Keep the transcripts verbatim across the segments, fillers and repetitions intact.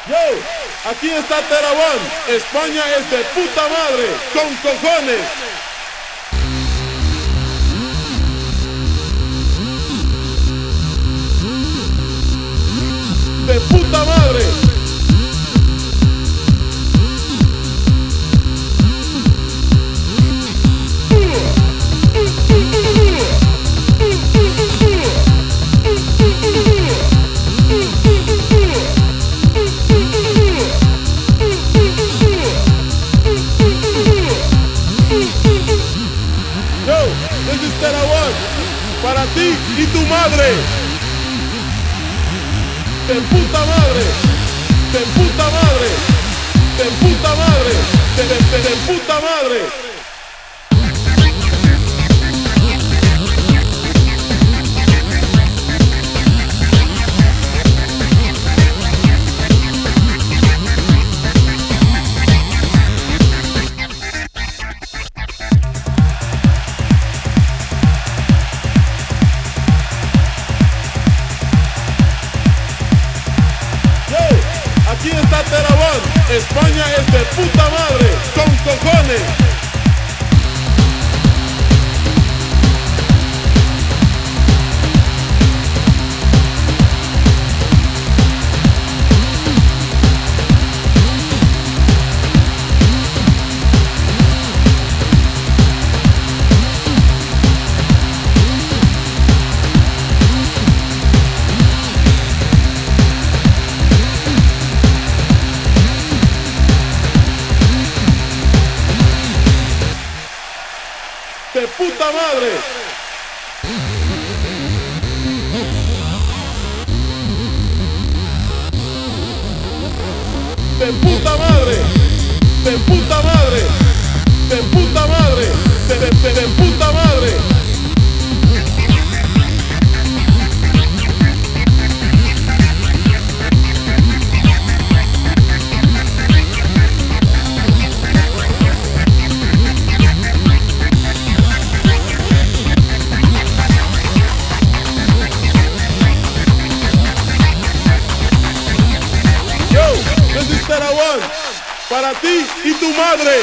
Yo, aquí está Terabón. España es de puta madre, con cojones. De puta madre. Yo, this is Terabón, para ti y tu madre. De puta madre, de puta madre, de puta madre, de, de, de, de puta madre. Aquí está Terabón, España es de puta madre, con cojones. De puta madre. De puta madre. De puta madre. De puta madre. De, de, de, de puta madre. Terabón, para ti y tu madre.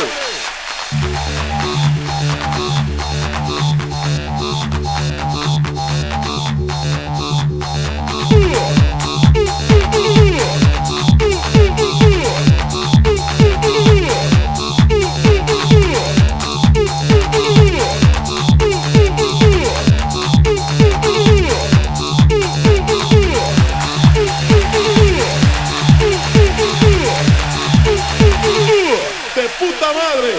De puta madre.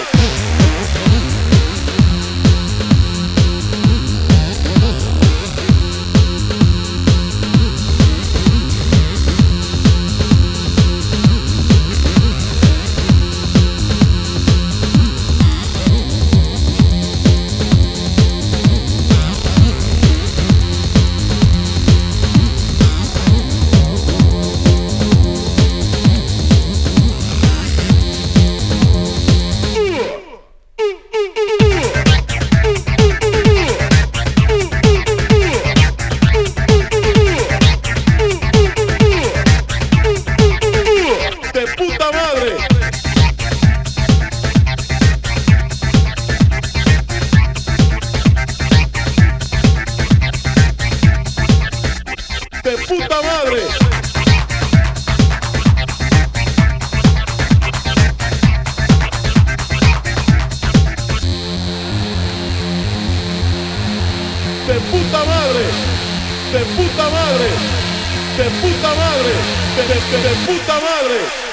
De puta madre. De puta madre. De puta madre. De puta madre. De puta madre. De, de, de, de puta madre.